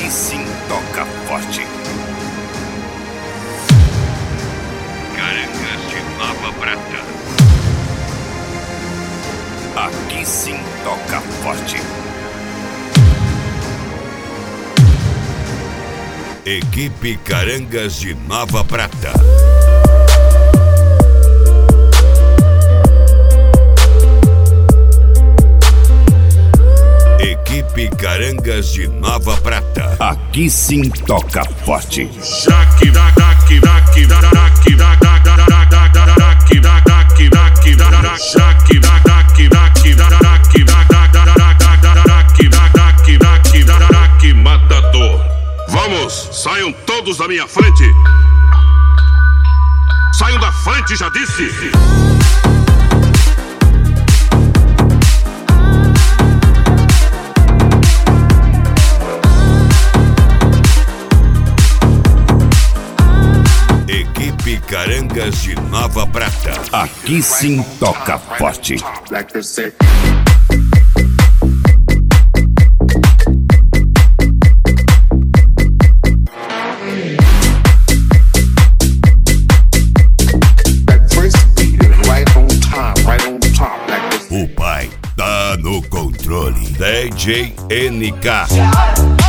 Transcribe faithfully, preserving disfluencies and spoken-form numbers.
Aqui sim toca forte. Carangas de Nova Prata. Aqui sim toca forte. Equipe Carangas de Nova Prata. Equipe Carangas de Nova Prata. Aqui sim toca forte. Matador. Vamos, saiam todos da minha frente. Saiam da frente, já disse. Equipe Carangas de Nova Prata. Aqui sim toca forte. O pai tá no controle. D J N K.